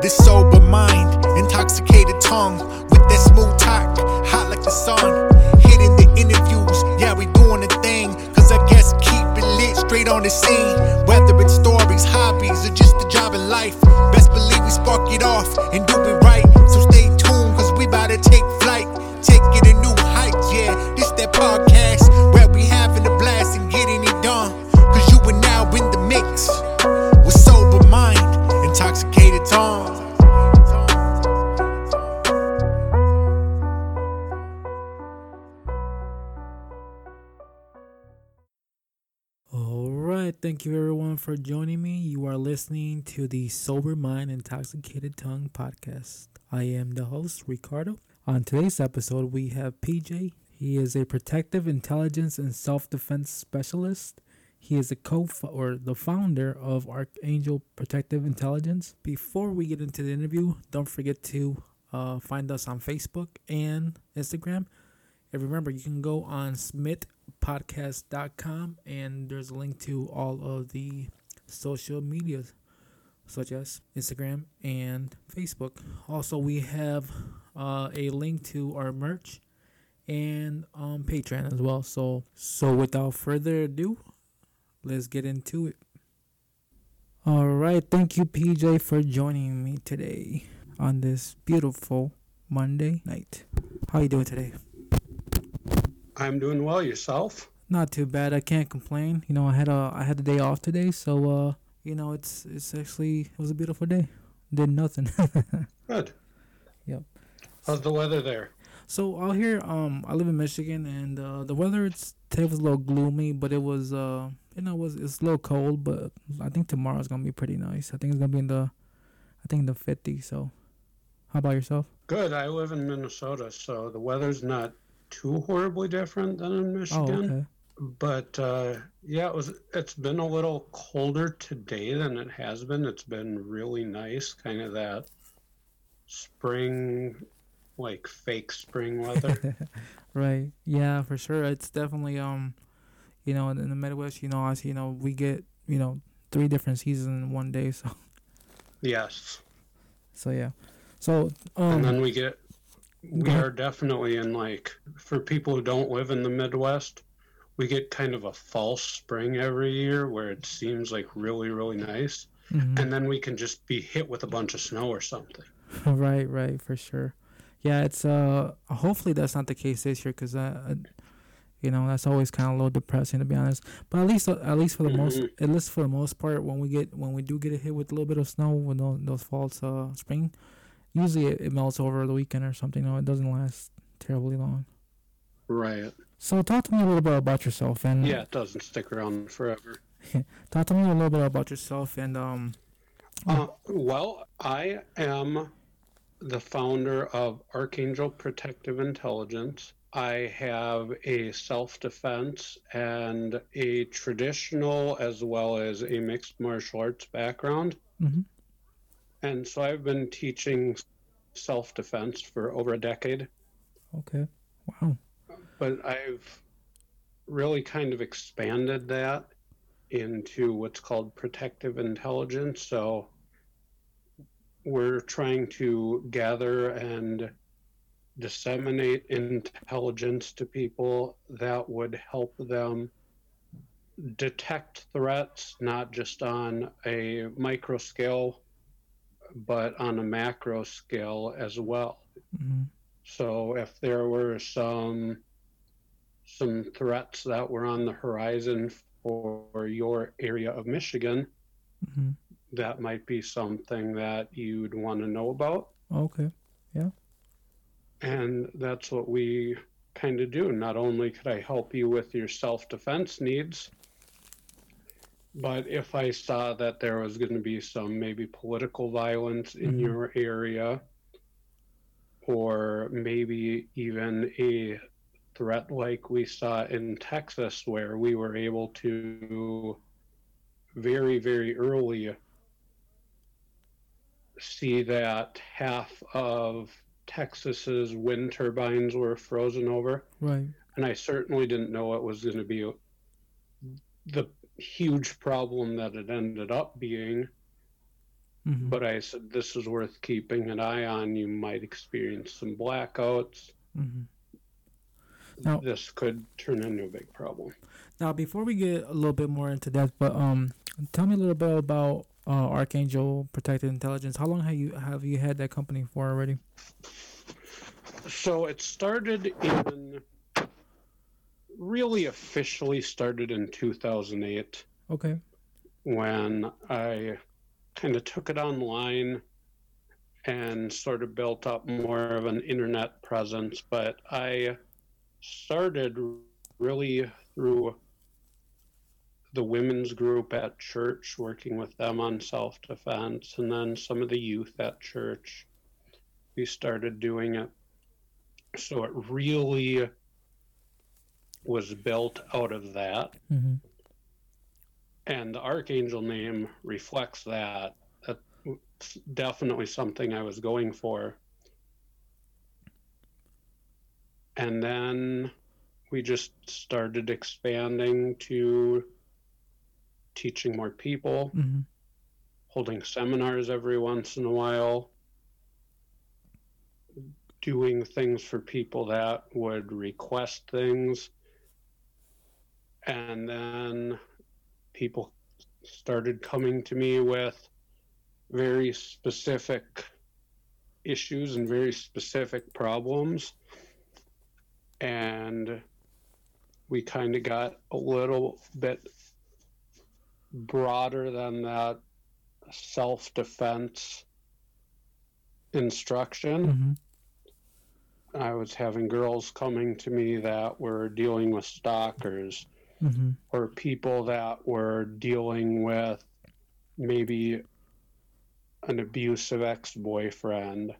This sober mind, intoxicated tongue, with that smooth talk, hot like the sun. Hitting the interviews, yeah, we doing the thing, cause I guess keep it lit straight on the scene. Whether it's stories, hobbies, or just the job in life, best believe we spark it off and do it right. So stay tuned, cause we about to take flight, take it to new heights, yeah. This that podcast where we having a blast and getting it done, cause you are now in the mix with sober mind, intoxicated tongue. All right, thank you everyone for joining me. You are listening to the Sober Mind Intoxicated Tongue podcast. I am the host, Ricardo. On today's episode, we have PJ. He is a protective intelligence and self-defense specialist. He is the founder of Archangel Protective Intelligence. Before we get into the interview, don't forget to find us on Facebook and Instagram. And remember, you can go on smithpodcast.com and there's a link to all of the social media, such as Instagram and Facebook. Also, we have a link to our merch and Patreon as well. So without further ado, let's get into it. All right, thank you, PJ, for joining me today on this beautiful Monday night. How you doing today? I'm doing well. Yourself? Not too bad. I can't complain. You know, I had the day off today, so it's actually, it was a beautiful day. Did nothing. Good. Yep. How's the weather there? So out here, I live in Michigan, and the weather today was a little gloomy, but it was it's a little cold, but I think tomorrow's gonna be pretty nice. I think it's gonna be in the 50s. So, how about yourself? Good. I live in Minnesota, so the weather's not too horribly different than in Michigan. Oh, okay. But it's been a little colder today than it has been. It's been really nice, kind of that spring, like fake spring weather. Right. Yeah, for sure. It's definitely in the Midwest, we get 3 different seasons in one day. So. Yes. So yeah. So and then we are definitely in, like, for people who don't live in the Midwest, we get kind of a false spring every year where it seems like really, really nice. Mm-hmm. And then we can just be hit with a bunch of snow or something. Right, for sure. Yeah, it's hopefully that's not the case this year, because that's always kind of a little depressing, to be honest. But at least for the most part, when we do get hit with a little bit of snow, with those false spring, usually it melts over the weekend or something. It doesn't last terribly long. Right. So talk to me a little bit about yourself. And yeah, it doesn't stick around forever. Talk to me a little bit about yourself and Well, I am the founder of Archangel Protective Intelligence. I have a self-defense and a traditional as well as a mixed martial arts background. Mm-hmm. And so I've been teaching self-defense for over a decade. Okay. Wow. But I've really kind of expanded that into what's called protective intelligence. So we're trying to gather and disseminate intelligence to people that would help them detect threats, not just on a micro scale, but on a macro scale as well. Mm-hmm. So if there were some threats that were on the horizon for your area of Michigan, mm-hmm. that might be something that you'd want to know about. Okay. Yeah. And that's what we kind of do. Not only could I help you with your self-defense needs, but if I saw that there was going to be some maybe political violence in mm-hmm. your area, or maybe even a threat like we saw in Texas, where we were able to very, very early see that half of Texas's wind turbines were frozen over. Right. And I certainly didn't know it was going to be the huge problem that it ended up being. But I said, this is worth keeping an eye on. You might experience some blackouts. Now, this could turn into a big problem. Now, before we get a little bit more into depth, but tell me a little bit about Archangel Protected Intelligence. How long have you had that company for already? So it started really officially started in 2008. Okay. When I kind of took it online and sort of built up more of an internet presence, but I started really through the women's group at church, working with them on self-defense, and then some of the youth at church. We started doing it. So it really was built out of that. And the Archangel name reflects that. That's definitely something I was going for. And then we just started expanding to teaching more people, holding seminars every once in a while, doing things for people that would request things. And then people started coming to me with very specific issues and very specific problems. And we kind of got a little bit broader than that self-defense instruction. I was having girls coming to me that were dealing with stalkers, or people that were dealing with maybe an abusive ex-boyfriend.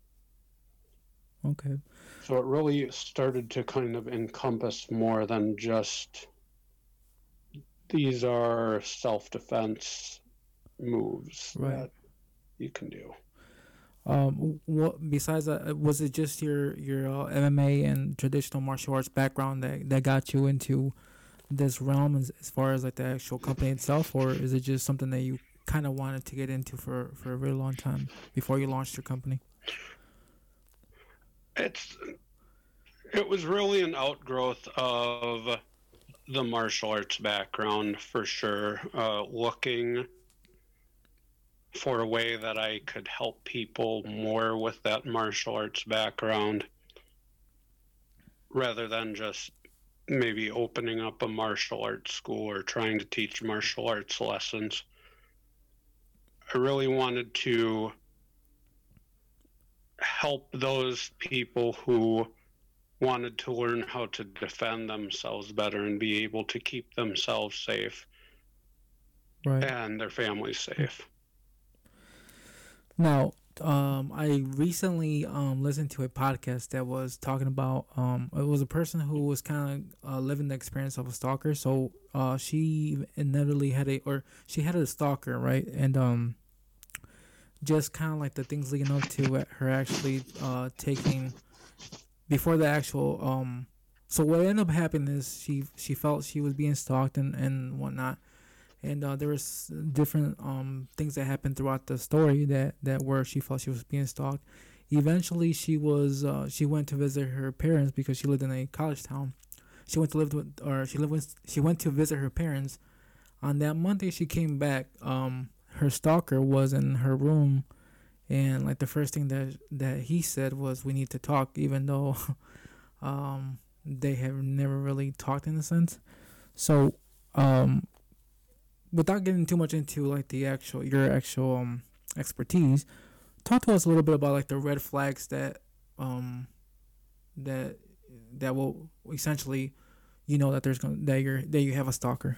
Okay. So it really started to kind of encompass more than just these are self-defense moves that you can do. What besides that, was it just your MMA and traditional martial arts background that got you into this realm as far as like the actual company itself, or is it just something that you kind of wanted to get into for a really long time before you launched your company? It was really an outgrowth of the martial arts background, for sure. Looking for a way that I could help people more with that martial arts background, rather than just maybe opening up a martial arts school or trying to teach martial arts lessons. I really wanted to help those people who wanted to learn how to defend themselves better and be able to keep themselves safe and their families safe. Now, I recently listened to a podcast that was talking about it was a person who was kind of living the experience of a stalker. So she inevitably had a stalker, right? And just kind of like the things leading up to her actually taking before the actual so what ended up happening is she felt she was being stalked and whatnot. And there was different things that happened throughout the story that where she felt she was being stalked. Eventually, she went to visit her parents because she lived in a college town. She went to visit her parents. On that Monday, she came back. Her stalker was in her room, and like the first thing that he said was, "We need to talk," even though they have never really talked in a sense. So without getting too much into like your actual expertise, talk to us a little bit about like the red flags that will essentially, that you have a stalker.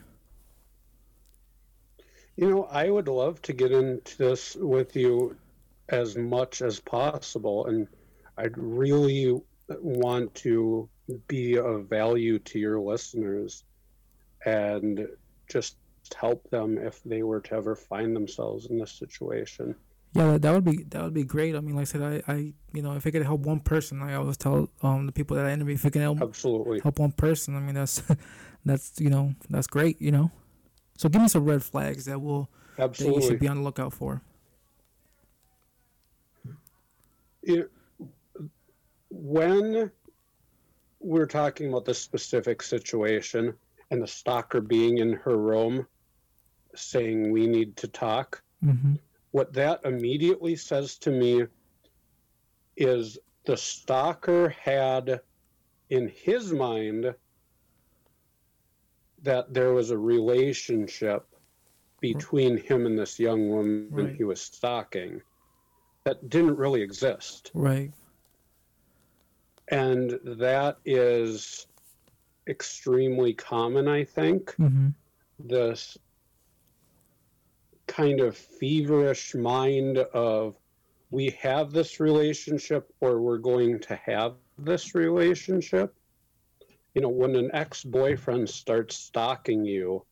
I would love to get into this with you as much as possible, and I'd really want to be of value to your listeners and just help them if they were to ever find themselves in this situation. Yeah, that would be great. I mean, like I said, I if it could help one person, I always tell the people that I interview, if it can help one person, I mean that's that's great. So give me some red flags that you should be on the lookout for. It, when we're talking about this specific situation and the stalker being in her room saying we need to talk, Mm-hmm. what that immediately says to me is the stalker had in his mind that there was a relationship between him and this young woman Right. he was stalking that didn't really exist. Right. And that is extremely common, I think. Mm-hmm. This kind of feverish mind of we have this relationship or we're going to have this relationship. You know, when an ex-boyfriend starts stalking you,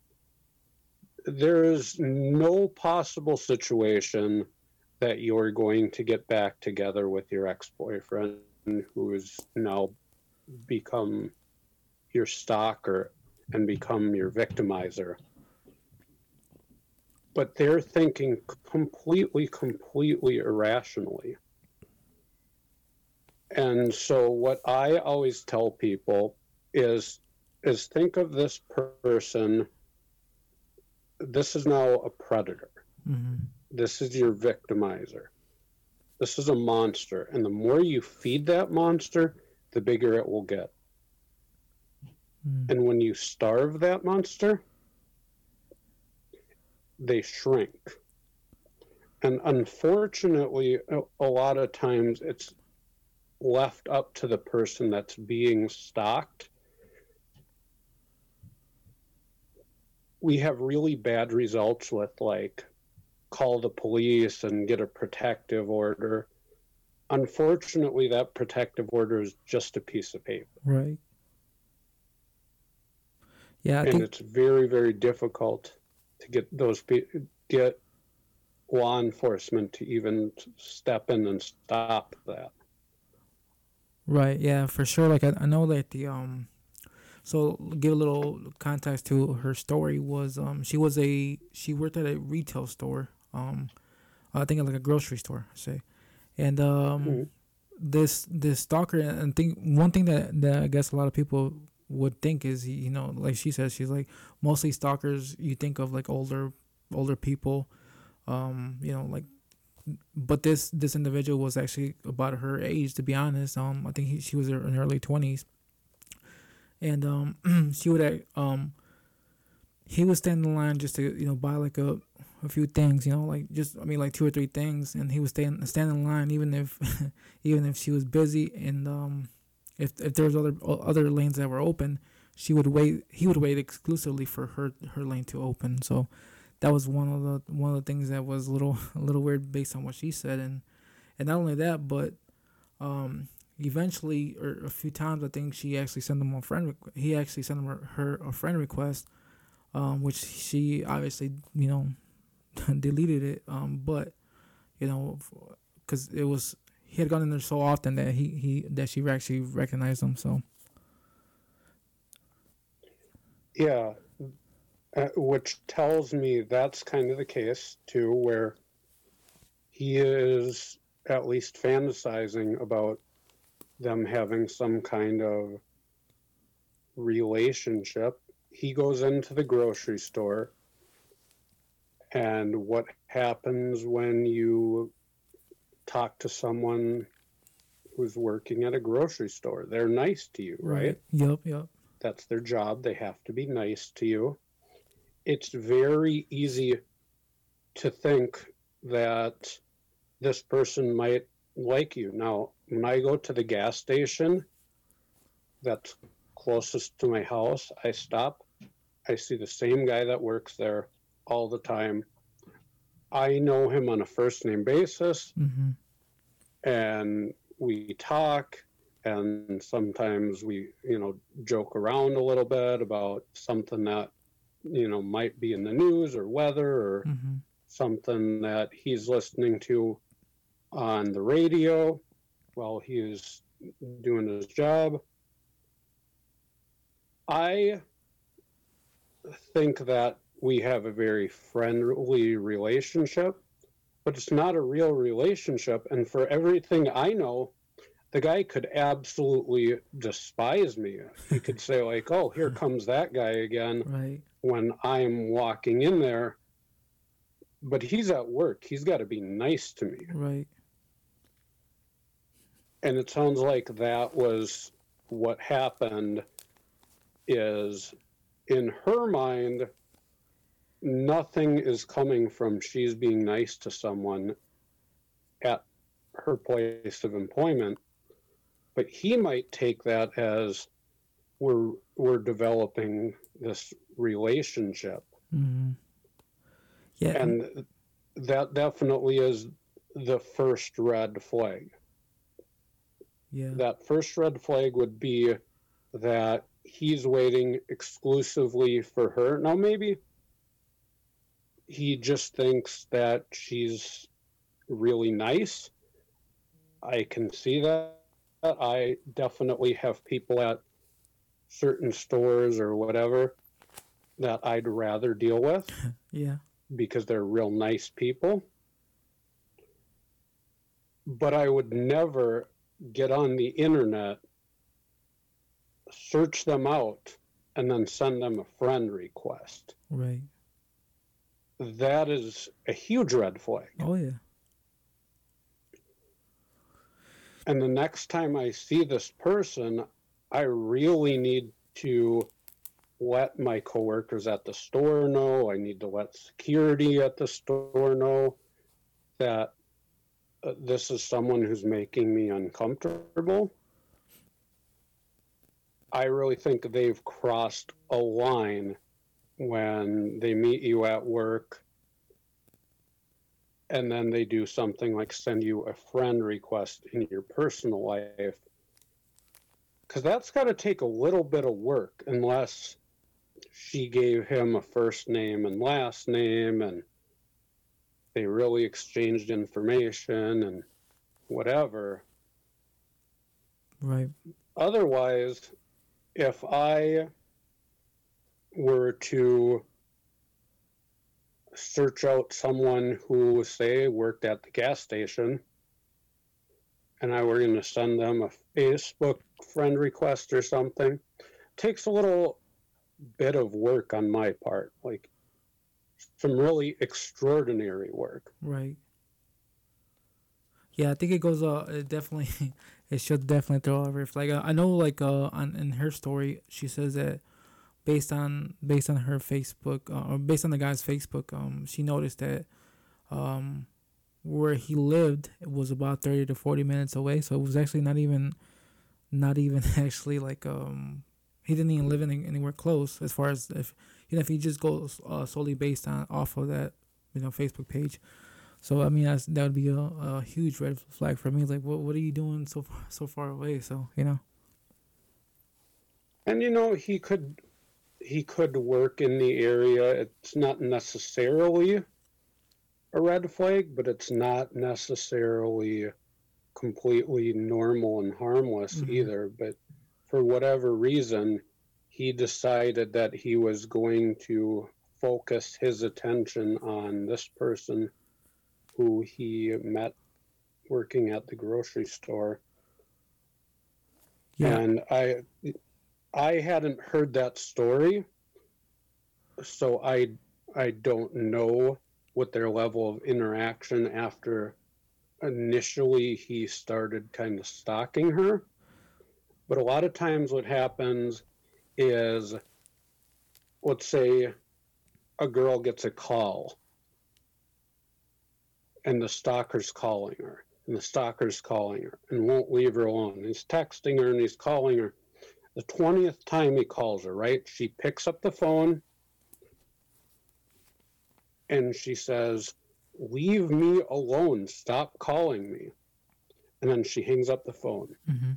there is no possible situation that you're going to get back together with your ex-boyfriend who has now become your stalker and become your victimizer. But they're thinking completely irrationally. And so what I always tell people is think of this person, this is now a predator. Mm-hmm. This is your victimizer. This is a monster. And the more you feed that monster, the bigger it will get. Mm. And when you starve that monster, they shrink. And unfortunately, a lot of times it's left up to the person that's being stalked. We have really bad results with like call the police and get a protective order. Unfortunately, that protective order is just a piece of paper. Right. Yeah, I And think it's very difficult to get law enforcement to even step in and stop that. right. Yeah, for sure. Like I know that the so give a little context to her story was she worked at a retail store, I think like a grocery store, say. And this stalker, and think one thing that I guess a lot of people would think is, you know, like she says, she's like, mostly stalkers you think of like older people, you know, like, but this individual was actually about her age, to be honest. I think she was in her early 20s, and she would he would stand in line just to, you know, buy like a few things, you know, like just, I mean, like 2 or 3 things, and he would stand in line even if even if she was busy, and if there was other lanes that were open, he would wait exclusively for her lane to open. So that was one of the things that was a little weird based on what she said, and not only that, but eventually, or a few times, I think he actually sent him her a friend request, which she obviously, you know, deleted it, but you know, because it was, he had gone in there so often that she actually recognized him. So Yeah, which tells me that's kind of the case too, where he is at least fantasizing about them having some kind of relationship. He goes into the grocery store, and what happens when you talk to someone who's working at a grocery store? They're nice to you, right? Yep. That's their job. They have to be nice to you. It's very easy to think that this person might like you. Now, when I go to the gas station that's closest to my house, I stop. I see the same guy that works there all the time. I know him on a first name basis, Mm-hmm. and we talk, and sometimes we, you know, joke around a little bit about something that, you know, might be in the news or weather or Mm-hmm. something that he's listening to on the radio while he's doing his job. I think that we have a very friendly relationship, but it's not a real relationship. And for everything I know, the guy could absolutely despise me. He could say, like, oh, here comes that guy again, Right. when I'm walking in there. But he's at work. He's got to be nice to me. Right. And it sounds like that was what happened, is in her mind, nothing is coming from she's being nice to someone at her place of employment, but he might take that as we're developing this relationship. Mm-hmm. Yeah. And that definitely is the first red flag. Yeah. That first red flag would be that he's waiting exclusively for her. Now, maybe he just thinks that she's really nice. I can see that. I definitely have people at certain stores or whatever that I'd rather deal with Yeah. because they're real nice people. But I would never get on the internet, search them out, and then send them a friend request. Right. That is a huge red flag. Oh yeah. And the next time I see this person, I really need to let my coworkers at the store know. I need to let security at the store know that this is someone who's making me uncomfortable. I really think they've crossed a line when they meet you at work and then they do something like send you a friend request in your personal life. Because that's got to take a little bit of work, unless she gave him a first name and last name and they really exchanged information and whatever. Right. Otherwise, if I were to search out someone who, say, worked at the gas station, and I were going to send them a Facebook friend request or something, it takes a little bit of work on my part, like some really extraordinary work. Right. Yeah, I think it goes. It definitely, it should definitely throw a red flag. I know, like, in her story, she says that based on her Facebook, or based on the guy's Facebook, she noticed that, where he lived, it was about 30 to 40 minutes away. So it was actually not even actually like, he didn't even live anywhere close, as far as if he just goes solely based on off of that, Facebook page. So I mean, that would be a huge red flag for me. Like, what are you doing so far away? So And he could work in the area. It's not necessarily a red flag, but it's not necessarily completely normal and harmless either. But for whatever reason, he decided that he was going to focus his attention on this person who he met working at the grocery store. Yeah. And I hadn't heard that story, so I don't know what their level of interaction after initially he started kind of stalking her. But a lot of times what happens is, let's say a girl gets a call and the stalker's calling her, and the stalker's calling her and won't leave her alone. He's texting her and he's calling her. The 20th time he calls her, right? She picks up the phone and she says, "Leave me alone. Stop calling me." And then she hangs up the phone. Mm-hmm.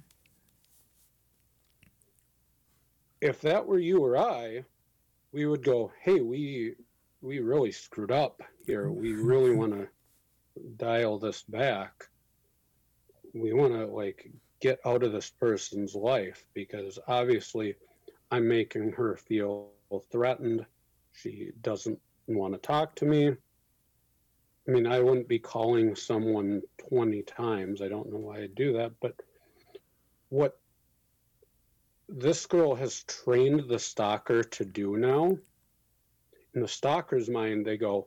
If that were you or I, we would go, "Hey, we really screwed up here. We really want to dial this back. We want to get out of this person's life, because obviously I'm making her feel threatened. She doesn't want to talk to me. I mean, I wouldn't be calling someone 20 times. I don't know why I do that, but what this girl has trained the stalker to do now, in the stalker's mind, they go,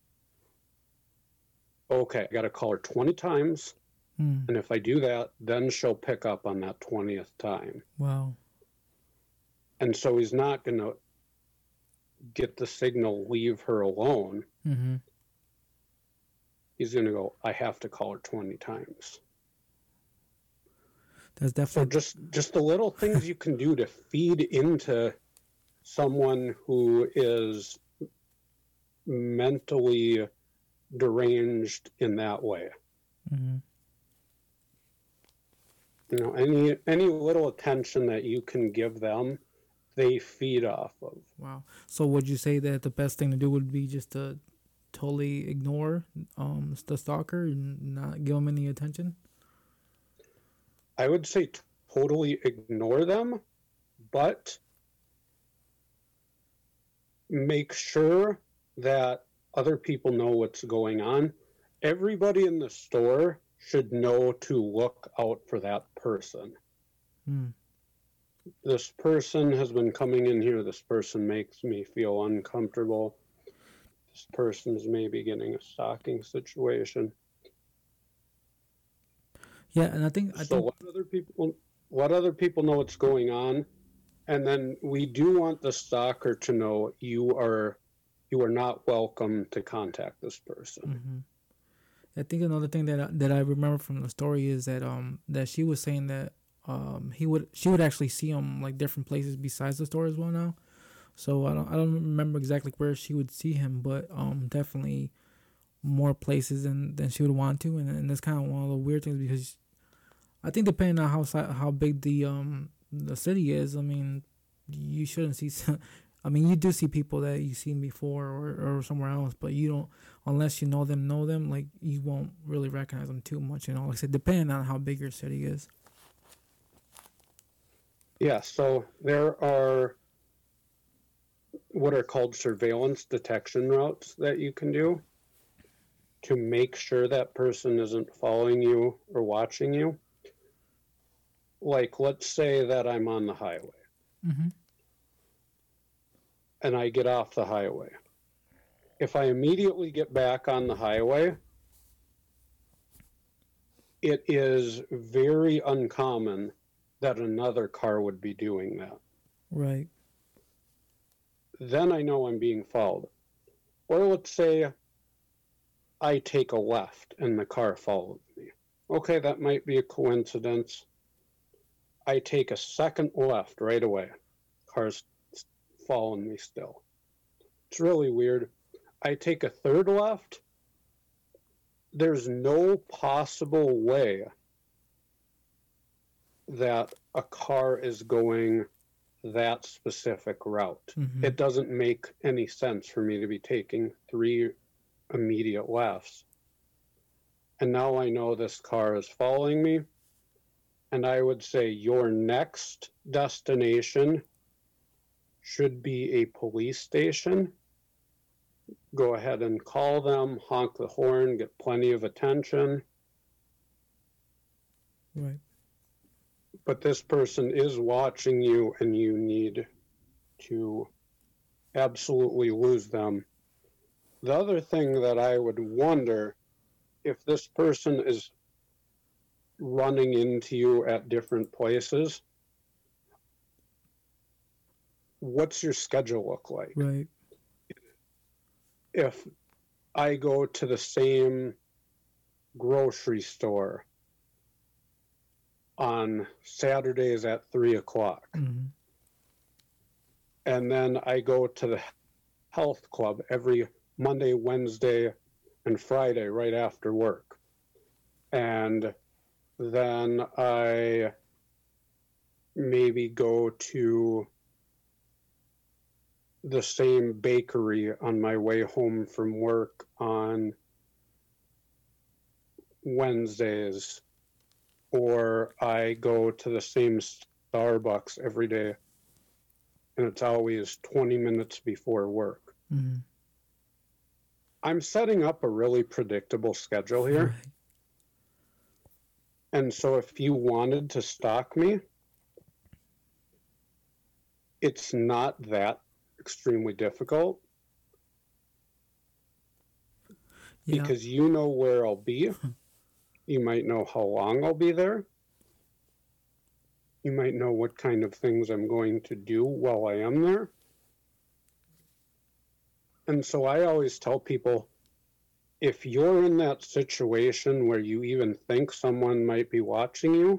okay, I got to call her 20 times. Mm. And if I do that, then she'll pick up on that 20th time. Wow. And so he's not going to get the signal, leave her alone. Mm-hmm. He's going to go, I have to call her 20 times. That's So definitely just the little things you can do to feed into someone who is mentally deranged in that way. mm-hmm. You know, any little attention that you can give them, they feed off of. Wow. So would you say that the best thing to do would be just to totally ignore the stalker and not give them any attention? I would say totally ignore them, but make sure that other people know what's going on. Everybody in the store should know to look out for that person. Mm. This person has been coming in here. This person makes me feel uncomfortable. This person's maybe getting a stalking situation. Yeah, and I think let other people know what's going on, and then we do want the stalker to know you are not welcome to contact this person. Mm-hmm. I think another thing that I remember from the story is that that she was saying that she would actually see him like different places besides the store as well now. So I don't remember exactly where she would see him, but definitely more places than she would want to, and that's kind of one of the weird things because I think depending on how big the city is, I mean, you shouldn't see. I mean, you do see people that you've seen before or somewhere else, but you don't, unless you know them, like, you won't really recognize them too much, you know. Like I said, depending on how big your city is. Yeah, so there are what are called surveillance detection routes that you can do to make sure that person isn't following you or watching you. Like, let's say that I'm on the highway. Mm-hmm. And I get off the highway. If I immediately get back on the highway, it is very uncommon that another car would be doing that. Right. Then I know I'm being followed. Or let's say I take a left and the car follows me. Okay, that might be a coincidence. I take a second left right away. Car's following me still. It's really weird. I take a third left. There's no possible way that a car is going that specific route. Mm-hmm. It doesn't make any sense for me to be taking 3 immediate lefts. And now I know this car is following me. And I would say your next destination should be a police station. Go ahead and call them, honk the horn, get plenty of attention. Right. But this person is watching you and you need to absolutely lose them. The other thing that I would wonder, if this person is running into you at different places, what's your schedule look like? Right. If I go to the same grocery store on Saturdays at 3:00, Mm-hmm. and then I go to the health club every Monday, Wednesday, and Friday right after work, and then I maybe go to the same bakery on my way home from work on Wednesdays, or I go to the same Starbucks every day, and it's always 20 minutes before work. Mm-hmm. I'm setting up a really predictable schedule here. Right. And so if you wanted to stalk me, it's not that extremely difficult Yeah. because you know where I'll be. You might know how long I'll be there. You might know what kind of things I'm going to do while I am there. And so I always tell people, if you're in that situation where you even think someone might be watching you,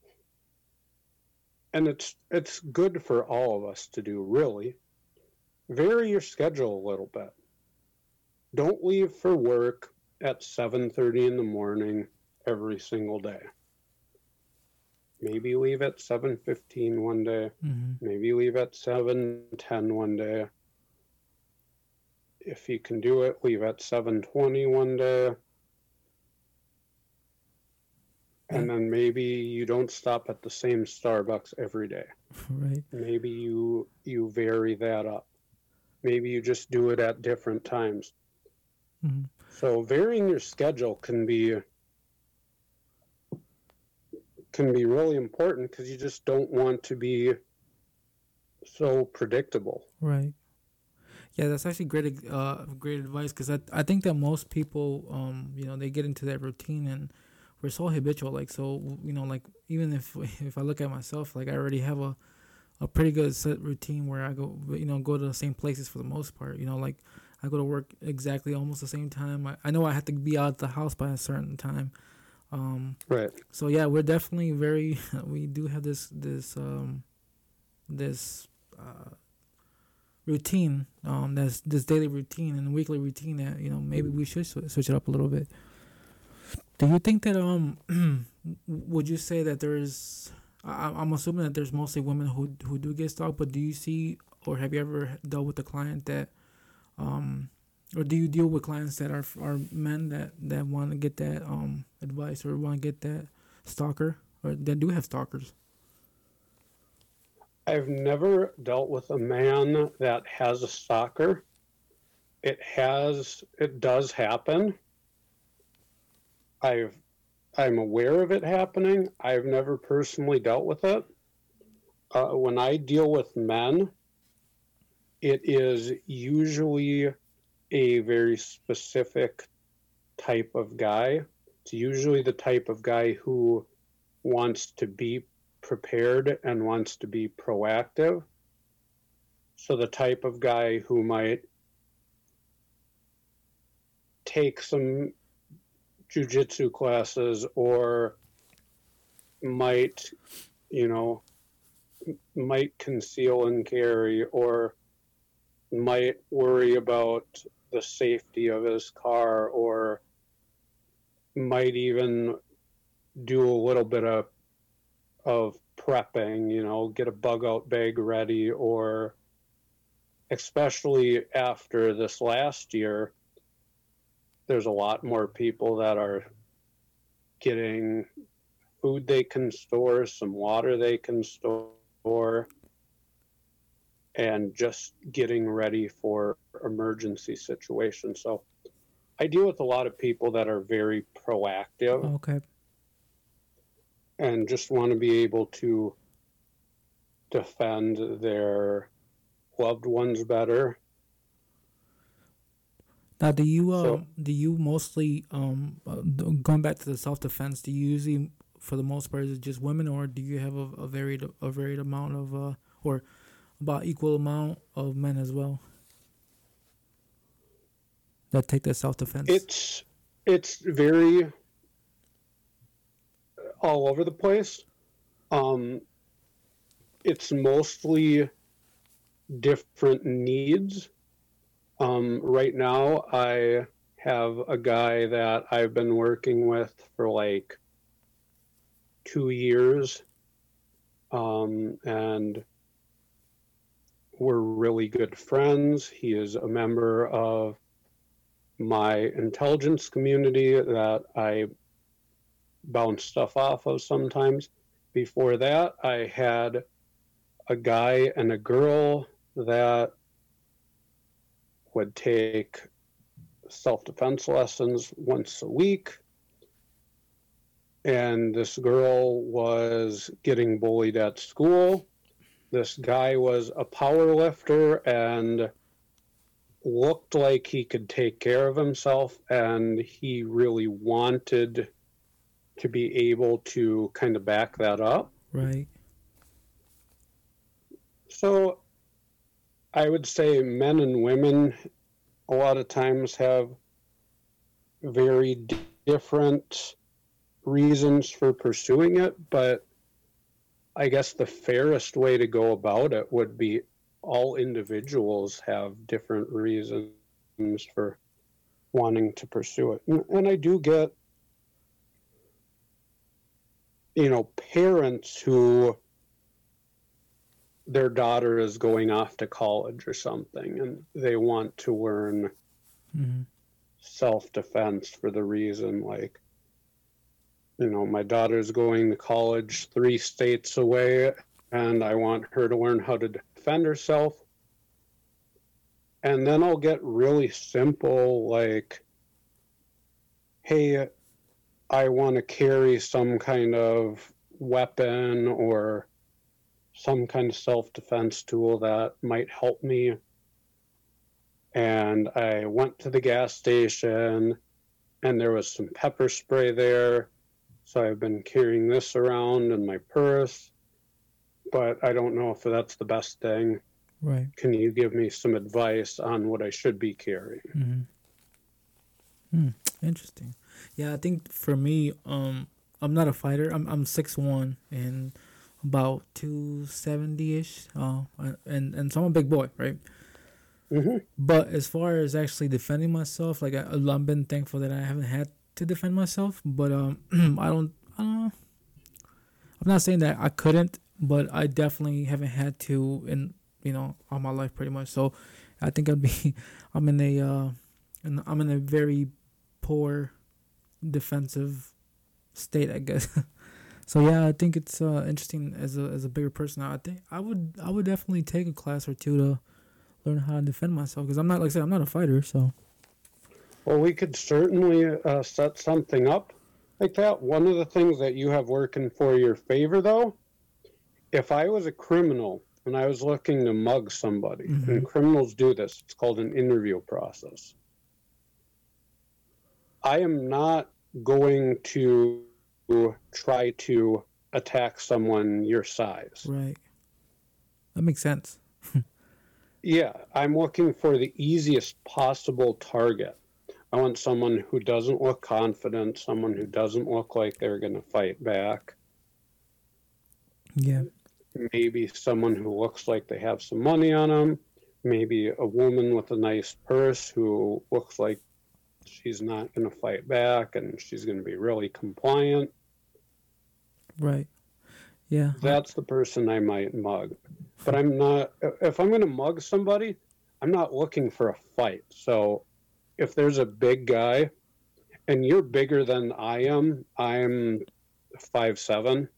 and it's good for all of us to do, really, vary your schedule a little bit. Don't leave for work at 7:30 in the morning every single day. Maybe leave at 7:15 one day. Mm-hmm. Maybe leave at 7:10 one day. If you can do it, leave at 7:20 one day. And then maybe you don't stop at the same Starbucks every day. Right. Maybe you vary that up. Maybe you just do it at different times. Mm-hmm. So varying your schedule can be really important because you just don't want to be so predictable. Right. Yeah, that's actually great advice, because I think that most people, they get into that routine, and we're so habitual. Like, so, like, even if I look at myself, like, I already have a pretty good set routine where I go to the same places for the most part. Like, I go to work exactly almost the same time. I know I have to be out of the house by a certain time. Right. So yeah, we're definitely we do have this routine, that's this daily routine and weekly routine that maybe we should switch it up a little bit. Do you think that would you say that there's I'm assuming that there's mostly women who do get stalked, but do you see, or have you ever dealt with a client that or do you deal with clients that are men that want to get that advice, or want to get that stalker, or that do have stalkers? I've never dealt with a man that has a stalker. It does happen. I'm aware of it happening. I've never personally dealt with it. When I deal with men, it is usually a very specific type of guy. It's usually the type of guy who wants to be prepared and wants to be proactive. So the type of guy who might take some jiu-jitsu classes, or might conceal and carry, or might worry about the safety of his car, or might even do a little bit of prepping, get a bug out bag ready, or especially after this last year, there's a lot more people that are getting food they can store, some water they can store, and just getting ready for emergency situations. So I deal with a lot of people that are very proactive. Okay. And just want to be able to defend their loved ones better. Now, do you mostly going back to the self-defense? Do you usually, for the most part, is it just women, or do you have a varied amount of or about equal amount of men as well that take the self-defense? It's very all over the place. It's mostly different needs. Right now, I have a guy that I've been working with for like 2 years, and we're really good friends. He is a member of my intelligence community that I bounce stuff off of sometimes. Before that, I had a guy and a girl that would take self-defense lessons once a week. And this girl was getting bullied at school. This guy was a power lifter and looked like he could take care of himself, and he really wanted to be able to kind of back that up. Right. So I would say men and women a lot of times have very different reasons for pursuing it, but I guess the fairest way to go about it would be all individuals have different reasons for wanting to pursue it. And I do get, parents who their daughter is going off to college or something and they want to learn self-defense for the reason like, my daughter's going to college 3 states away and I want her to learn how to defend herself. And then I'll get really simple, like, hey, I want to carry some kind of weapon or some kind of self-defense tool that might help me. And I went to the gas station and there was some pepper spray there. So I've been carrying this around in my purse, but I don't know if that's the best thing. Right. Can you give me some advice on what I should be carrying? Interesting. Yeah, I think for me, I'm not a fighter. I'm 6'1" and about 270-ish. And so I'm a big boy, right? But as far as actually defending myself, like I've been thankful that I haven't had to defend myself, but I'm not saying that I couldn't, but I definitely haven't had to in all my life pretty much. So I think I'm in a very poor defensive state, I guess. So yeah, I think it's interesting as a bigger person. I think I would definitely take a class or two to learn how to defend myself, because I'm not, like I said, I'm not a fighter. So well, we could certainly set something up like that. One of the things that you have working for your favor, though, if I was a criminal and I was looking to mug somebody, and criminals do this, it's called an interview process. I am not going to try to attack someone your size. Right. That makes sense. Yeah, I'm looking for the easiest possible target. I want someone who doesn't look confident, someone who doesn't look like they're going to fight back. Yeah. Maybe someone who looks like they have some money on them. Maybe a woman with a nice purse who looks like she's not going to fight back and she's going to be really compliant. Right. Yeah. That's the person I might mug. But I'm not, if I'm going to mug somebody, I'm not looking for a fight. So if there's a big guy and you're bigger than I'm 5'7".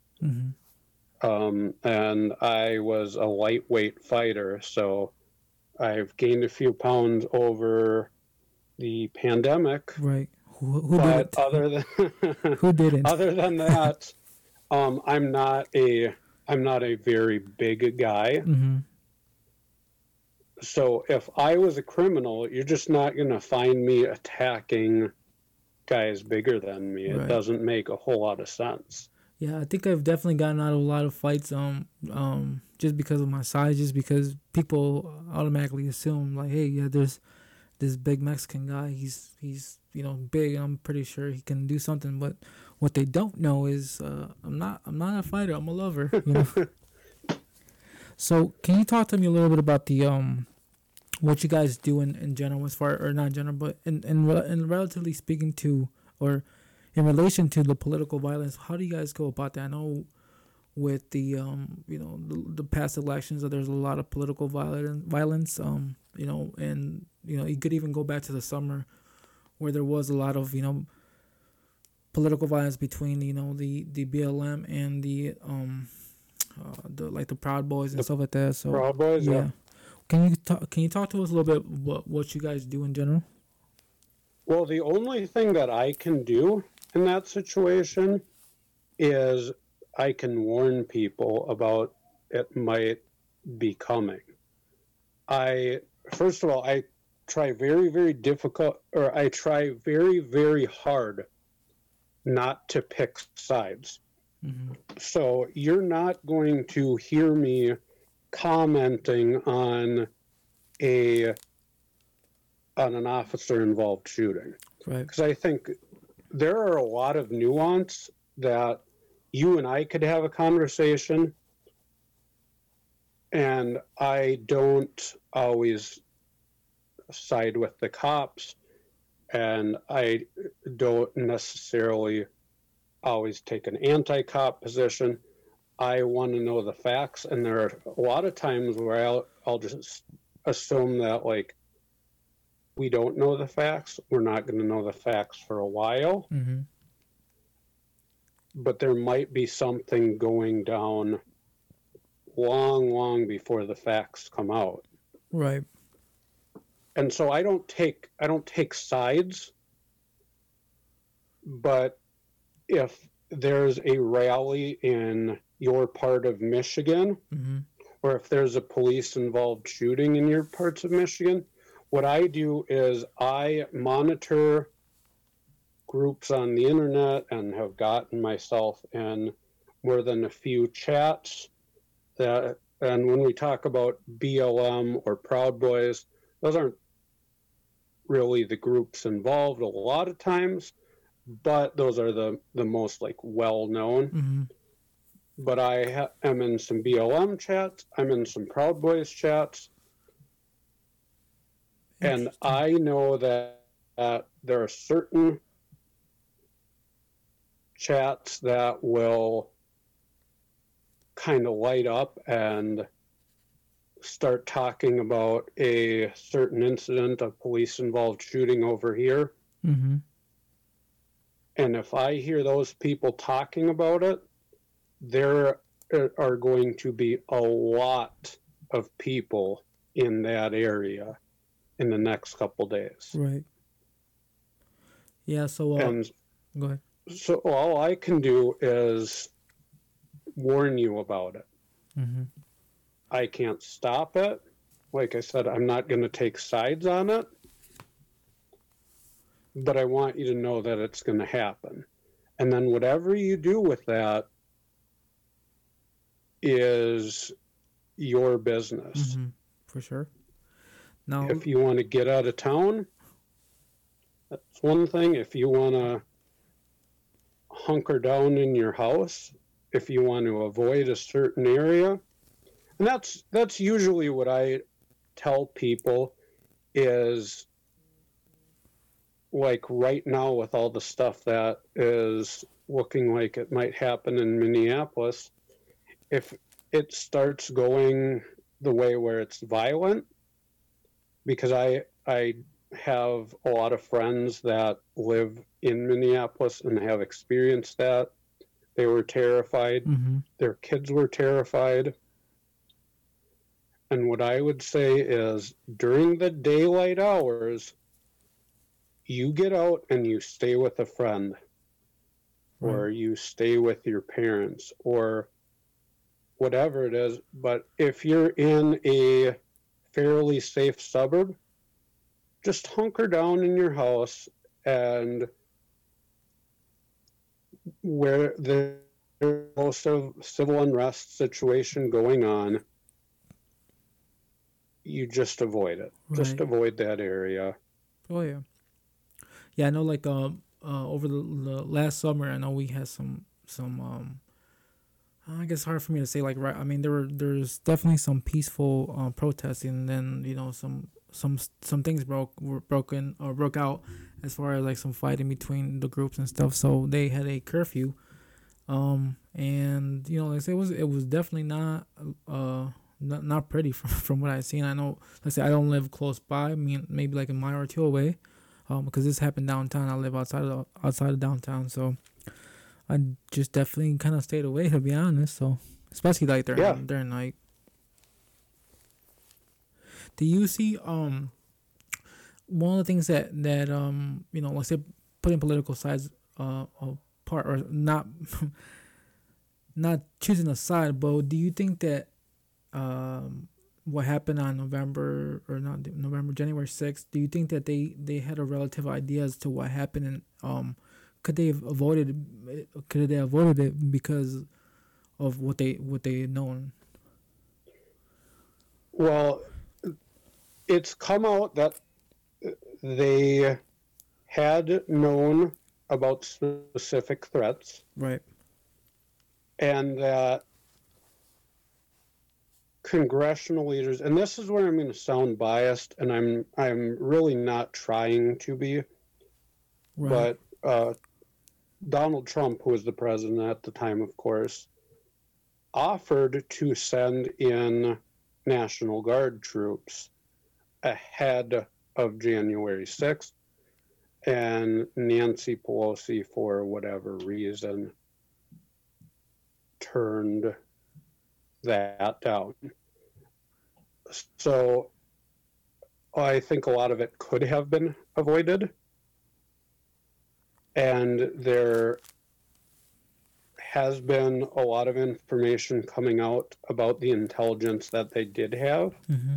And I was a lightweight fighter, so I've gained a few pounds over the pandemic. Right. Who didn't? Who didn't? Other than that, I'm not a very big guy. So if I was a criminal, you're just not going to find me attacking guys bigger than me. Right. It doesn't make a whole lot of sense. Yeah, I think I've definitely gotten out of a lot of fights just because of my size, just because people automatically assume, like, hey, yeah, there's this big Mexican guy. He's big. I'm pretty sure he can do something. But what they don't know is I'm not a fighter. I'm a lover. So can you talk to me a little bit about the what you guys do in general, as far, or not general, but in relatively speaking to, or in relation to the political violence? How do you guys go about that? I know with the the past elections that there's a lot of political violence. And you could even go back to the summer where there was a lot of political violence between the BLM and the Proud Boys and stuff like that. So Proud Boys, yeah. Can you talk to us a little bit what you guys do in general? Well, the only thing that I can do in that situation is I can warn people about it might be coming. First of all, I try very, very very hard not to pick sides. Mm-hmm. So you're not going to hear me commenting on an officer involved shooting. Right. Because I think there are a lot of nuance that you and I could have a conversation, and I don't always side with the cops, and I don't necessarily always take an anti-cop position. I want to know the facts, and there are a lot of times where I'll just assume that, like, we don't know the facts. We're not going to know the facts for a while. Mm-hmm. But there might be something going down long before the facts come out. Right. And so I don't take sides. But if there's a rally in your part of Michigan, Mm-hmm. or if there's a police involved shooting in your parts of Michigan, what I do is I monitor groups on the internet and have gotten myself in more than a few chats and when we talk about BLM or Proud Boys, those aren't really the groups involved a lot of times, but those are the most like well known. Mm-hmm. But I am in some BLM chats, I'm in some Proud Boys chats, and I know that there are certain chats that will kind of light up and start talking about a certain incident, a police-involved shooting over here. Mm-hmm. And if I hear those people talking about it, there are going to be a lot of people in that area in the next couple days. Right. Yeah, so and go ahead. So all I can do is warn you about it. Mm-hmm. I can't stop it. Like I said, I'm not going to take sides on it. But I want you to know that it's going to happen. And then whatever you do with that is your business. Mm-hmm. For sure. Now, if you want to get out of town, that's one thing. If you want to hunker down in your house, if you want to avoid a certain area, and that's usually what I tell people is, like right now with all the stuff that is looking like it might happen in Minneapolis, if it starts going the way where it's violent, because I have a lot of friends that live in Minneapolis and have experienced that. They were terrified. mm-hmm. Their kids were terrified. And what I would say is during the daylight hours, you get out and you stay with a friend, Right. or you stay with your parents, or whatever it is. But if you're in a fairly safe suburb, just hunker down in your house, and where there's also civil unrest situation going on, you just avoid it. Right. Just avoid that area. Oh yeah, yeah. I know. Like over the last summer, I know we had some. I guess hard for me to say. Like, right. I mean, there's definitely some peaceful protesting, and then some things broke out as far as like some fighting between the groups and stuff. So they had a curfew, and like I said, it was definitely not pretty from what I've seen. I know, let's say I don't live close by. I mean, maybe like a mile or two away, because this happened downtown. I live outside of downtown, so I just definitely kind of stayed away, to be honest. So especially like during night. Do you see one of the things that like say putting political sides apart or not not choosing a side, but do you think that what happened on January 6th, do you think that they had a relative idea as to what happened, and could they have avoided it because of what they known? Well, it's come out that they had known about specific threats, right, and that congressional leaders, and this is where I'm going to sound biased, and I'm really not trying to be, right. but Donald Trump, who was the president at the time, of course, offered to send in National Guard troops ahead of January 6th, and Nancy Pelosi, for whatever reason, turned that down. So I think a lot of it could have been avoided. And there has been a lot of information coming out about the intelligence that they did have. Mm-hmm.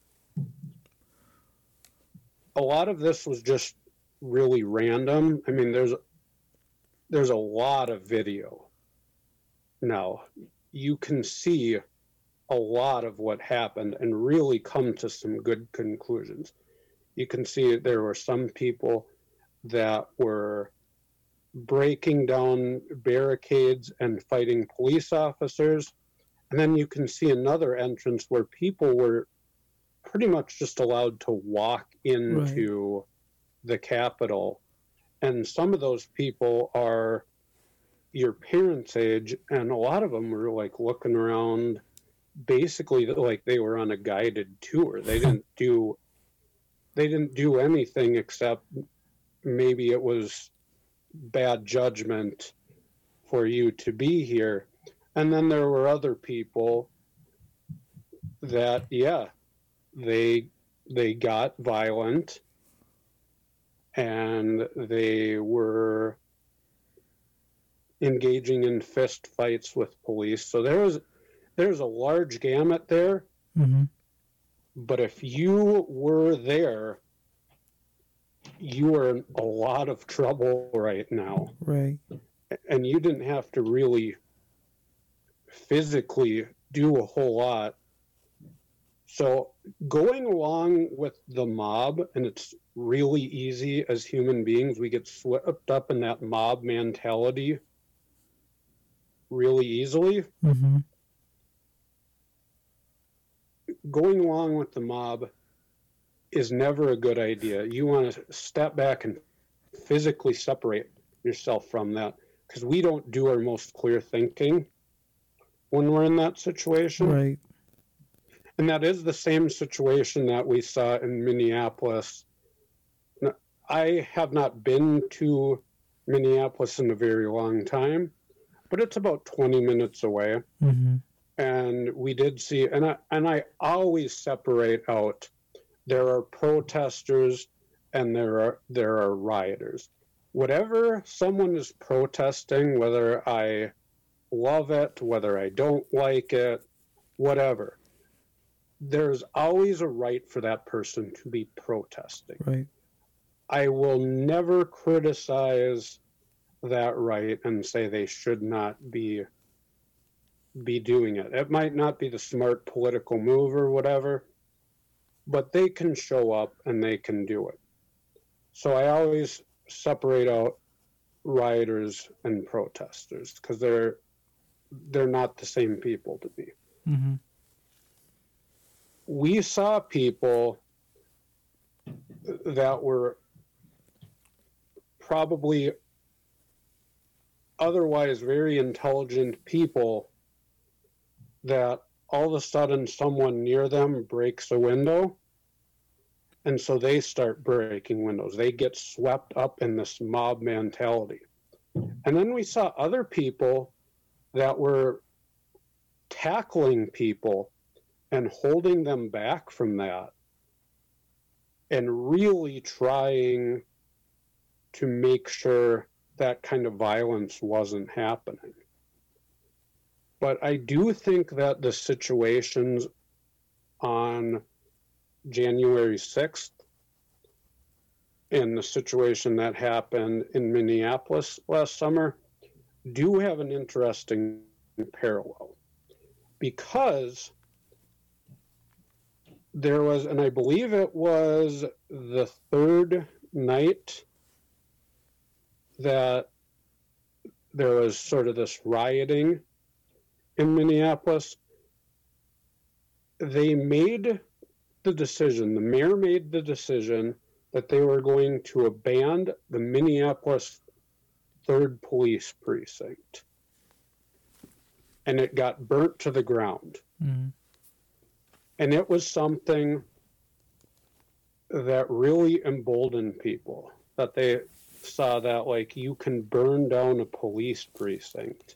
A lot of this was just really random. I mean, there's a lot of video now. You can see a lot of what happened and really come to some good conclusions. You can see there were some people that were breaking down barricades and fighting police officers. And then you can see another entrance where people were pretty much just allowed to walk into the Capitol. And some of those people are your parents' age, and a lot of them were like looking around basically like they were on a guided tour. They didn't do anything except maybe it was bad judgment for you to be here. And then there were other people that, yeah, they got violent and they were engaging in fist fights with police. So there's a large gamut there. Mm-hmm. But if you were there, you were in a lot of trouble right now. Right. And you didn't have to really physically do a whole lot. So going along with the mob, and it's really easy as human beings, we get swept up in that mob mentality really easily. Mm-hmm. Going along with the mob is never a good idea. You want to step back and physically separate yourself from that, because we don't do our most clear thinking when we're in that situation. Right. And that is the same situation that we saw in Minneapolis. Now, I have not been to Minneapolis in a very long time, but it's about 20 minutes away. Mm-hmm. And we did see, and I always separate out, there are protesters and there are rioters. Whatever someone is protesting, whether I love it, whether I don't like it, whatever, there's always a right for that person to be protesting. Right. I will never criticize that right and say they should not be doing it. It might not be the smart political move or whatever, but they can show up and they can do it. So I always separate out rioters and protesters, because they're not the same people to me. Mm-hmm. We saw people that were probably otherwise very intelligent people that all of a sudden someone near them breaks a window, and so they start breaking windows. They get swept up in this mob mentality. And then we saw other people that were tackling people and holding them back from that. and really trying to make sure that kind of violence wasn't happening. But I do think that the situations on January 6th and the situation that happened in Minneapolis last summer do have an interesting parallel, because there was, and I believe it was the third night that there was sort of this rioting in Minneapolis. They made the decision, the mayor made the decision that they were going to abandon the Minneapolis 3rd Police Precinct. And it got burnt to the ground. Mm-hmm. And it was something that really emboldened people, that they saw that, like, you can burn down a police precinct.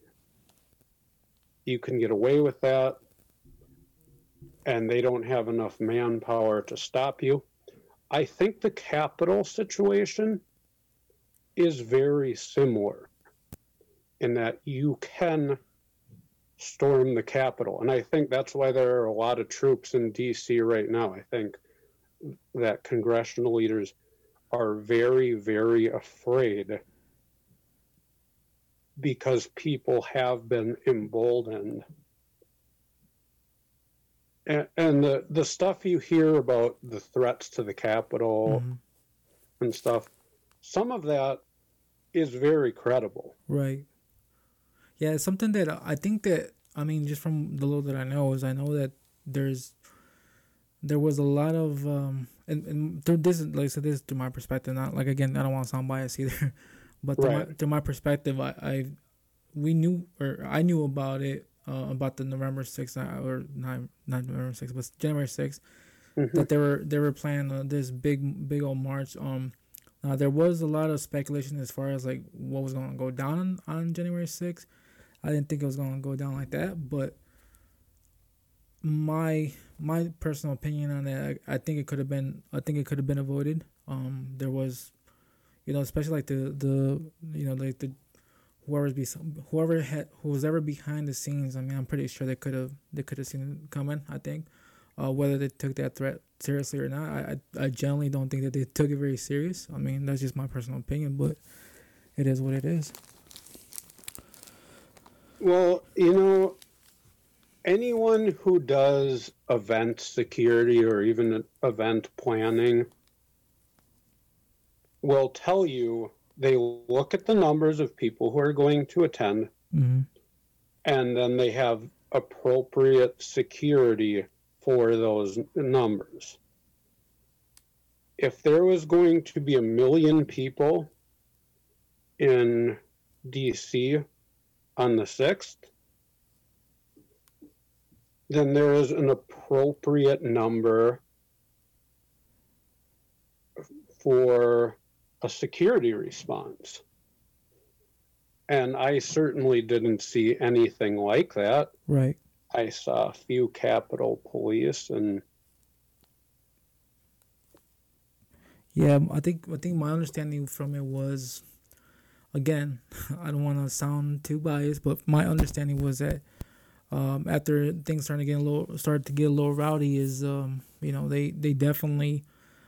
You can get away with that, and they don't have enough manpower to stop you. I think the Capitol situation is very similar in that you can storm the Capitol. And I think that's why there are a lot of troops in D.C. right now. I think that congressional leaders are very, very afraid because people have been emboldened. And the stuff you hear about the threats to the Capitol and stuff, some of that is very credible. Right. Yeah, it's something that I think that, I mean, just from the little that I know, is I know that there was a lot of, and through this, like I said, this is through my perspective, not like, again, I don't want to sound biased either, but through my perspective, I knew about it, about the November 6th, or not November 6th, but January 6th, that they were planning this big old march. There was a lot of speculation as far as like what was going to go down on January 6th. I didn't think it was going to go down like that, but my personal opinion on that, I think it could have been avoided. There was, especially like the whoever's ever behind the scenes. I mean, I'm pretty sure they could have seen it coming. I think, whether they took that threat seriously or not, I generally don't think that they took it very serious. I mean, that's just my personal opinion, but it is what it is. Well, anyone who does event security or even event planning will tell you they look at the numbers of people who are going to attend, and then they have appropriate security for those numbers. If there was going to be 1 million people in DC on the 6th, then there is an appropriate number for a security response. And I certainly didn't see anything like that. Right. I saw a few Capitol Police and... Yeah, I think my understanding from it was, again, I don't want to sound too biased, but my understanding was that after things started to get a little rowdy, is they definitely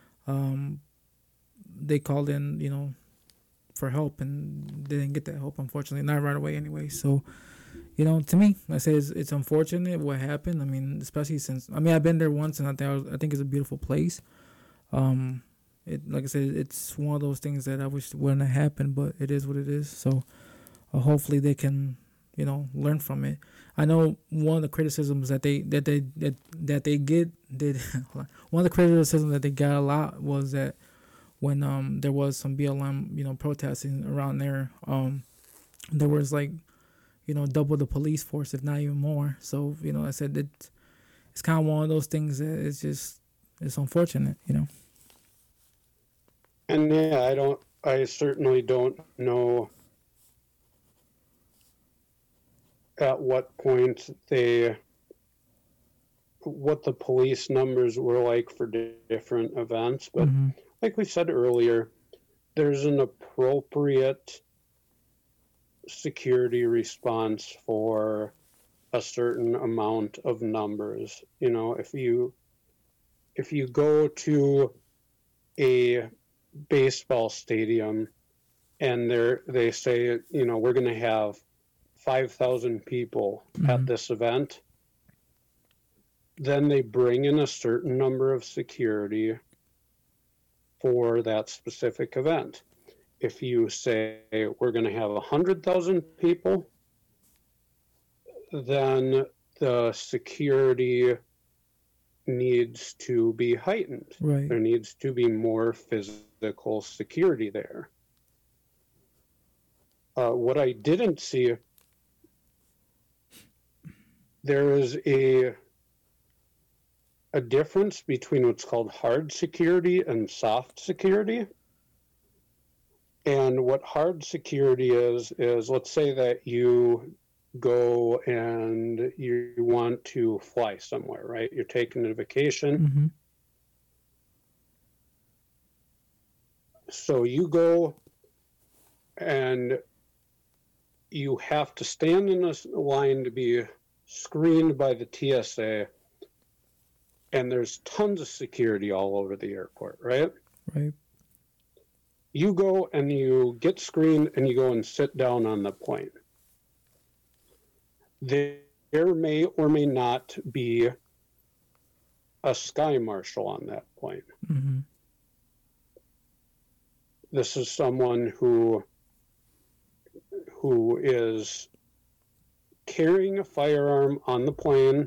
they called in for help, and they didn't get that help, unfortunately, not right away anyway. So to me, I say it's unfortunate what happened. I mean, especially since I've been there once, and I think it's a beautiful place. Like I said, it's one of those things that I wish wouldn't have happened, but it is what it is. So hopefully they can, learn from it. I know one of the criticisms that they one of the criticisms that they got a lot was that when there was some BLM protesting around there, there was like double the police force, if not even more. So I said that it's kind of one of those things that it's unfortunate. And yeah, I certainly don't know at what point they what the police numbers were like for different events, but Mm-hmm. like we said earlier, there's an appropriate security response for a certain amount of numbers. You know, if you go to a baseball stadium and they say, you know, we're going to have 5,000 people at this event, then they bring in a certain number of security for that specific event. If you say we're going to have 100,000 people, then the security needs to be heightened. Right. There needs to be more physical security there. What I didn't see, there is a difference between what's called hard security and soft security. And what hard security is let's say that you go and you want to fly somewhere, right? You're taking a vacation. Mm-hmm. So you go and you have to stand in a line to be screened by the TSA, and there's tons of security all over the airport, right? Right. You go and you get screened and you go and sit down on the plane. There may or may not be a sky marshal on that plane. Mm-hmm. This is someone who is carrying a firearm on the plane.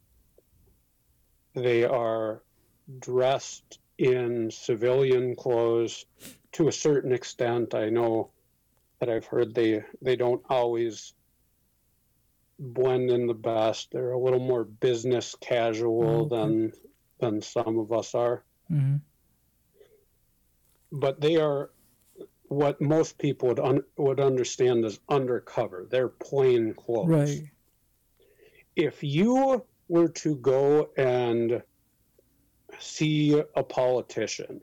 They are dressed in civilian clothes to a certain extent. I know that I've heard they don't always blend in the best. They're a little more business casual than some of us are. Mm-hmm. But they are what most people would understand as undercover. They're plain clothes. Right. If you were to go and see a politician,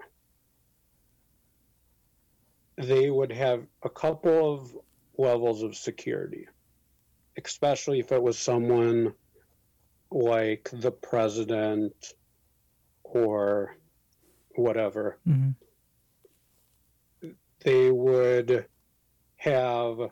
they would have a couple of levels of security, especially if it was someone like the president or whatever. Mm-hmm. They would have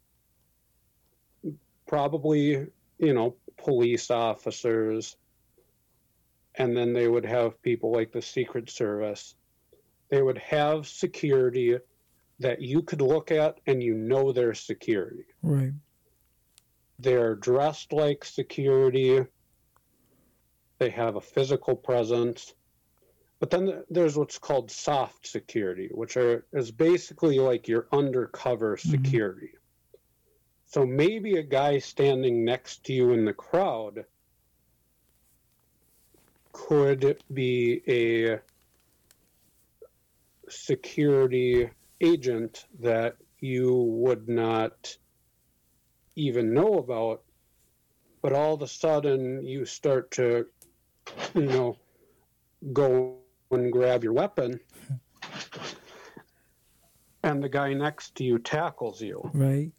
probably, you know, police officers, and then they would have people like the Secret Service. They would have security that you could look at and you know their security. Right. They're dressed like security. They have a physical presence. But then there's what's called soft security, which is basically like your undercover security. So maybe a guy standing next to you in the crowd could be a security agent that you would not even know about, but all of a sudden you start to, you know, go and grab your weapon, and the guy next to you tackles you. Right.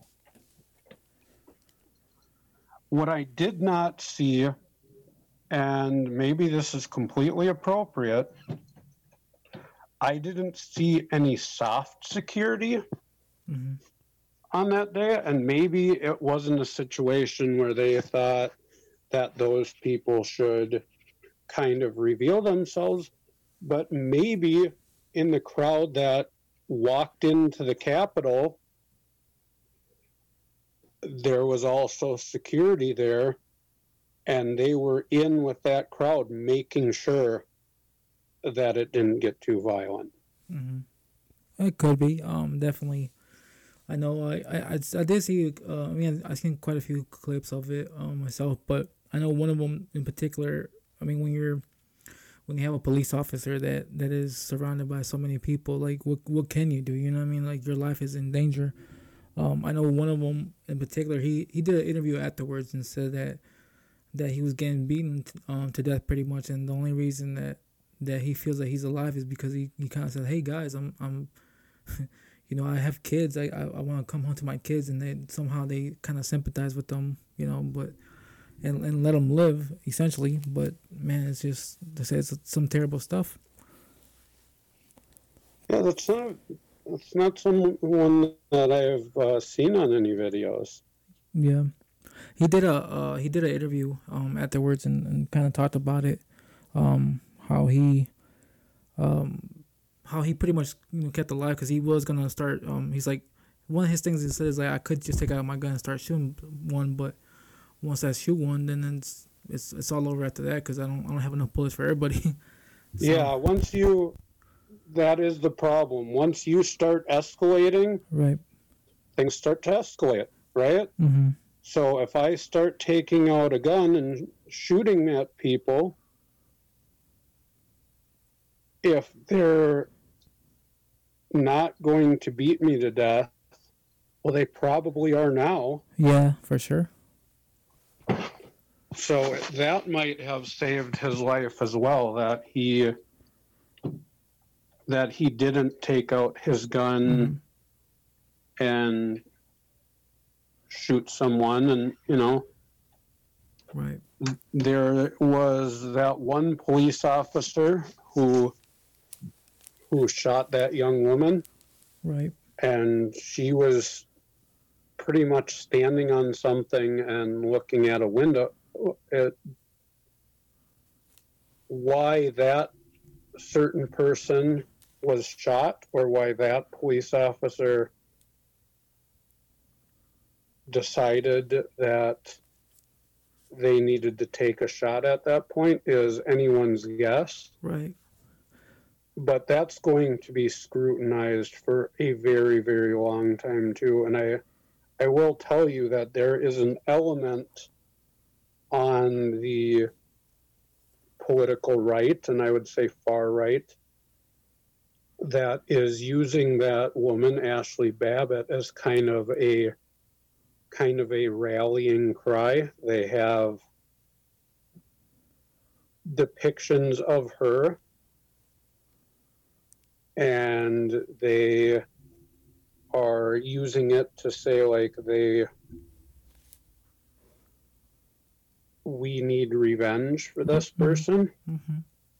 What I did not see, and maybe this is completely appropriate, I didn't see any soft security on that day, and maybe it wasn't a situation where they thought that those people should kind of reveal themselves, but maybe in the crowd that walked into the Capitol, there was also security there, and they were in with that crowd making sure that it didn't get too violent. Mm-hmm. It could be. Definitely. I know. I did see. I mean, I've seen quite a few clips of it myself, but I know one of them in particular. I mean, when you have a police officer that is surrounded by so many people, like what can you do? You know what I mean? Like your life is in danger. I know one of them in particular. He did an interview afterwards and said that that he was getting beaten to death pretty much, and the only reason that he feels that he's alive is because he kind of said, "Hey guys, I'm I have kids. I want to come home to my kids," and they kind of sympathize with them, but and let them live essentially. But man, it's some terrible stuff. Yeah, that's not someone that I've seen on any videos. Yeah, he did an interview afterwards and kind of talked about it, how he pretty much kept alive because he was gonna start. He's like, one of his things he said is like, I could just take out my gun and start shooting one, but once I shoot one, then it's all over after that because I don't have enough bullets for everybody. So, yeah, that is the problem. Once you start escalating, right, things start to escalate, right? Mm-hmm. So if I start taking out a gun and shooting at people, if they're not going to beat me to death, well, they probably are now. Yeah, for sure. So that might have saved his life as well, that he didn't take out his gun and shoot someone. And right, there was that one police officer who shot that young woman, right, and she was pretty much standing on something and looking at a window. Why that certain person was shot, or why that police officer decided that they needed to take a shot at that point, is anyone's guess. right. But that's going to be scrutinized for a very, very long time too. And I will tell you that there is an element on the political right, and I would say far right, that is using that woman, Ashley Babbitt, as kind of a rallying cry. They have depictions of her, and they are using it to say, like, we need revenge for this person. Mm-hmm.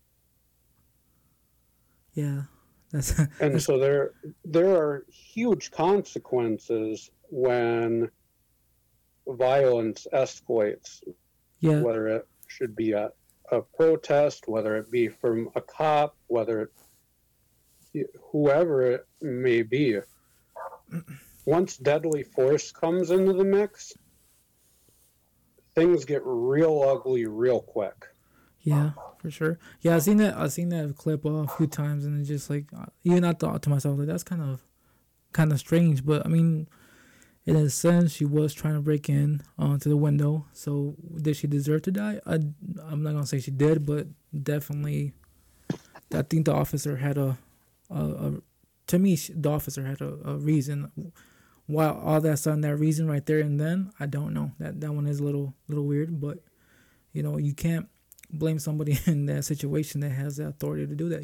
Yeah, and so there are huge consequences when violence escalates. Yeah, whether it should be a protest, whether it be from a cop, whoever it may be. Once deadly force comes into the mix, things get real ugly real quick. Yeah, for sure. Yeah, I've seen that clip a few times, and it's just like, even I thought to myself, like, that's kind of strange. But I mean, in a sense, she was trying to break in to the window. So did she deserve to die? I'm not gonna say she did, but definitely, I think the officer had the officer had a reason. Why all that sudden, that reason right there and then, I don't know. That one is a little weird, but you can't blame somebody in that situation that has the authority to do that,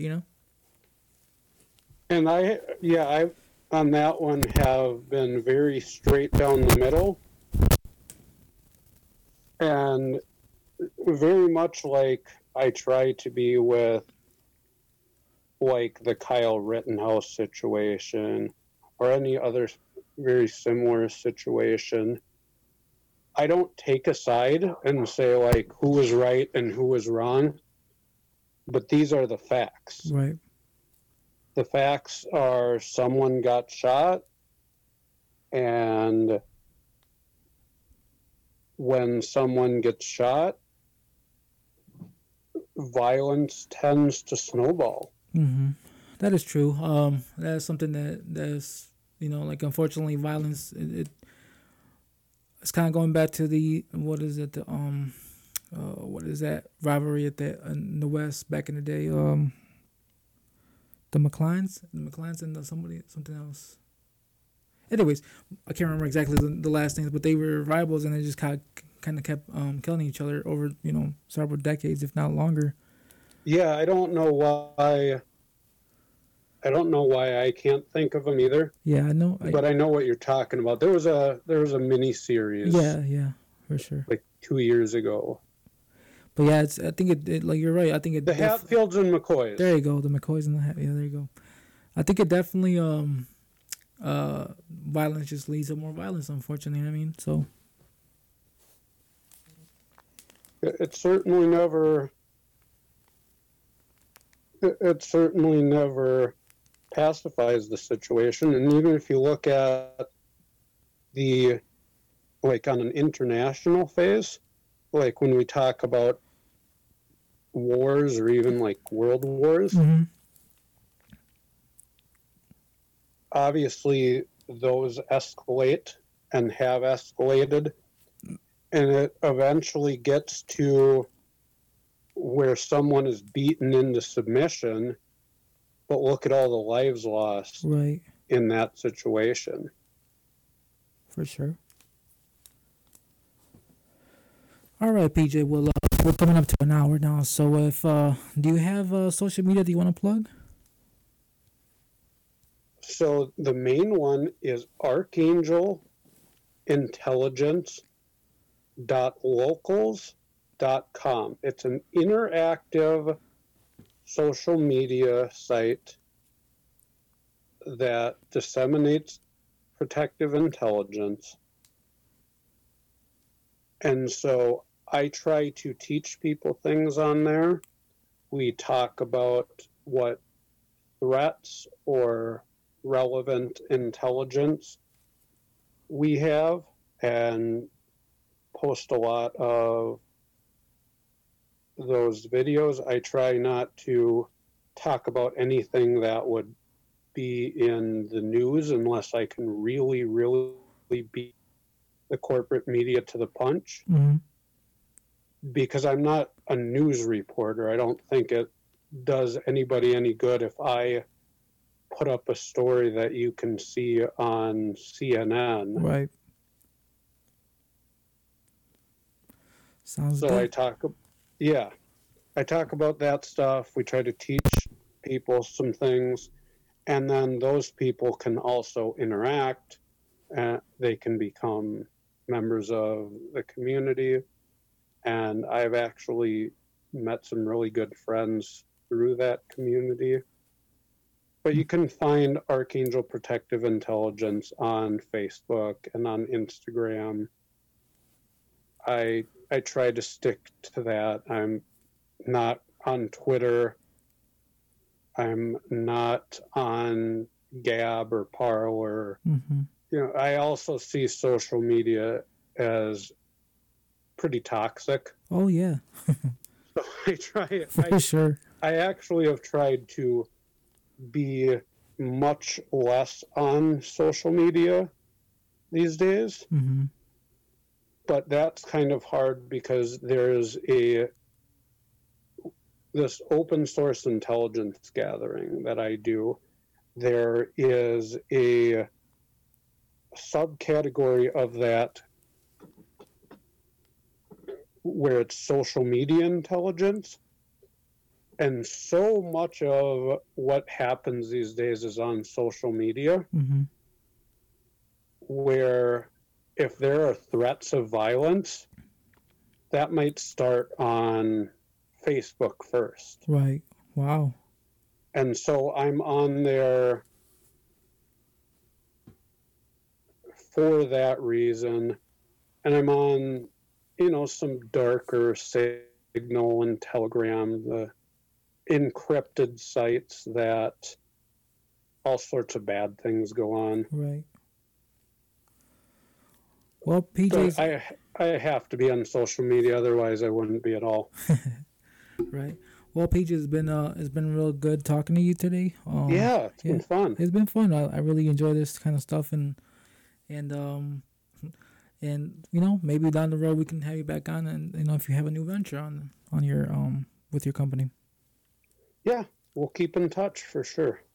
And I on that one have been very straight down the middle, and very much like I try to be with, like, the Kyle Rittenhouse situation or any other very similar situation. I don't take a side and say, like, who was right and who was wrong, but these are the facts. Right. The facts are someone got shot, and when someone gets shot, violence tends to snowball. Mm-hmm. That is true. That is something that's like, unfortunately, violence. It's kind of going back to what is that rivalry in the West back in the day? The McLeans and something else. Anyways, I can't remember exactly the last names, but they were rivals, and they just kind of kept killing each other over several decades, if not longer. Yeah, I don't know why. I don't know why I can't think of them either. Yeah, I know. But I know what you're talking about. There was a mini series. Yeah, for sure. Like 2 years ago. But yeah, I think it like you're right. I think it the Hatfields and McCoys. There you go, the McCoys and the yeah, there you go. I think it definitely violence just leads to more violence. Unfortunately, I mean, so it certainly never. It certainly never pacifies the situation, and even if you look at the like on an international phase, like when we talk about wars or even like world wars, mm-hmm. obviously those escalate and have escalated, and it eventually gets to where someone is beaten into submission, but look at all the lives lost right in that situation. For sure. All right, PJ. Well, we're coming up to an hour now. So, if do you have social media that you want to plug? So the main one is archangelintelligence.locals.com. It's an interactive social media site that disseminates protective intelligence. And so I try to teach people things on there. We talk about what threats or relevant intelligence we have and post a lot of those videos. I try not to talk about anything that would be in the news unless I can really, really beat the corporate media to the punch. Mm-hmm. Because I'm not a news reporter. I don't think it does anybody any good if I put up a story that you can see on CNN. Right. Sounds so good. I talk about that stuff. We try to teach people some things, and then those people can also interact. They can become members of the community, and I've actually met some really good friends through that community. But you can find Archangel Protective Intelligence on Facebook and on Instagram. I try to stick to that. I'm not on Twitter. I'm not on Gab or Parler. Mm-hmm. I also see social media as pretty toxic. Oh yeah. So I try. For sure. I actually have tried to be much less on social media these days. Mm-hmm. But that's kind of hard because there's this open source intelligence gathering that I do. There is a subcategory of that where it's social media intelligence. And so much of what happens these days is on social media, mm-hmm. where if there are threats of violence, that might start on Facebook first. Right. Wow. And so I'm on there for that reason. And I'm on, some darker Signal and Telegram, the encrypted sites that all sorts of bad things go on. Right. Well, PJ, so I have to be on social media, otherwise I wouldn't be at all. Right. Well, PJ, it's been real good talking to you today. It's been fun. It's been fun. I really enjoy this kind of stuff, and maybe down the road we can have you back on, and if you have a new venture on your with your company. Yeah, we'll keep in touch for sure.